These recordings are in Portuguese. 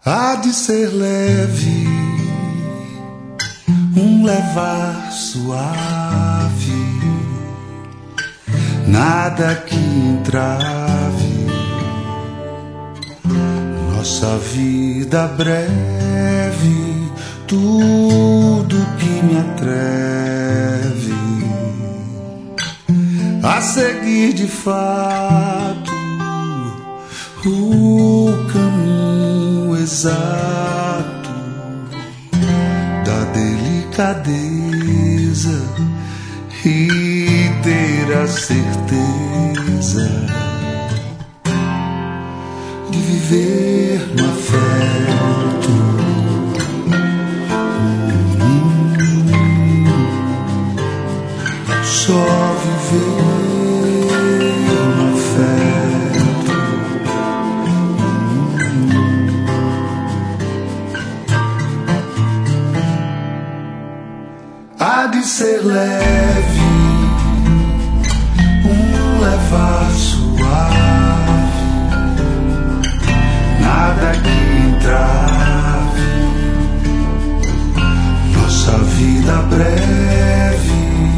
Há de ser leve, um levar suave, nada que entrave nossa vida breve, tudo que me atreve a seguir de fato o caminho exato da delicadeza e ter a certeza de viver no afeto. Só viver no afeto. Há de ser leve, um levar suave, nada que entrave nossa vida breve,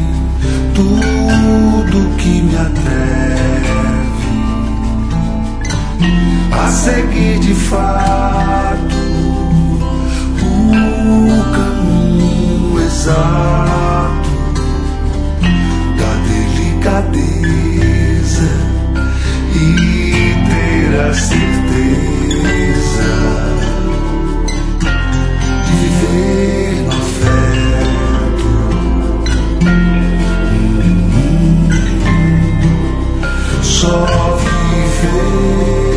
tudo que me atreve a seguir de fato o caminho exato da delicadeza e ter a certeza de viver no afeto. Só viver